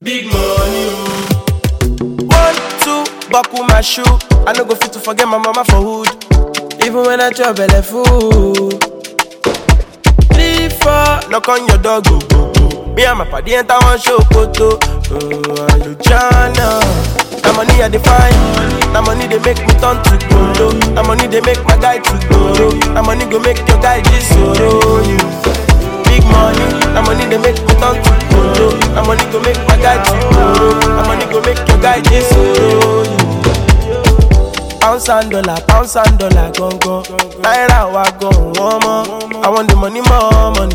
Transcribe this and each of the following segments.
Big money, One, two, buckle my shoe. I no go fit to forget my mama for hood. Even when I chop belly food. 3, 4, knock on your door, go, go, go. Me and my party enter one show, photo. Luciana. That money I define. That money they make me turn to gold. That money they make my guy to go. That money go make your guy this solo. Big money. That money they make me turn to gold. That money go make my guy to go. That money go make your guy this solo. Pounds and dollar, gone, gone. Naira wa gone, one more. I want the money, more money.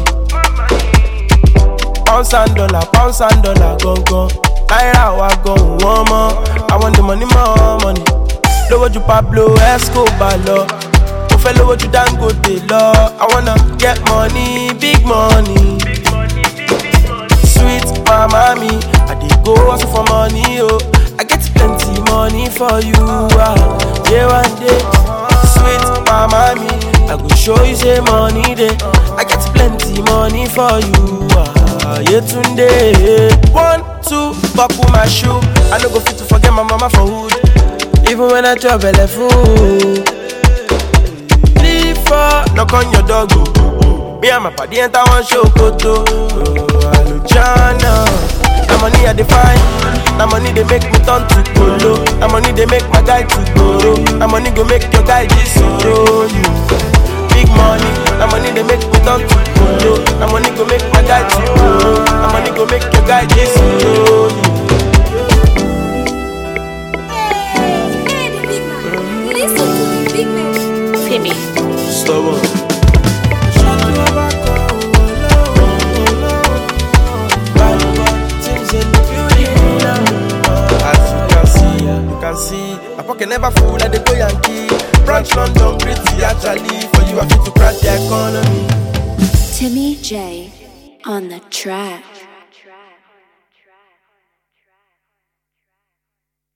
Pounds and dollar, gone, gone. Naira wa gone, one more. I want the money, more money. Lowo ju Pablo Escobar lo. Mo fẹ́ lowo ju Dangote lo. I wanna get money, big money. Sweet mama me, I dey go hustle for money, oh. I get plenty money for you, yeah, one day. Sweet mama me, I go show you say money day. I get plenty money for you, yeah, today. 1, 2, buckle my shoe. I no go fit to forget my mama for hood. Even when I chop belly food. 3, 4, knock on your door, go, go, go. Me and my party enter one show, photo. Luciana. That money I define. That money they make me turn to gold. That money they make my guy to go. That money go make your guy this solo. Big money. That money they make me turn to gold. That money go make my guy to go. That money go make your guy this solo. Listen to the big man. Timmy. Stubborn. See, my pocket never full like the go Yankee. Branch London, pretty actually. For you, I fit to crack the economy. Timmy J on the track.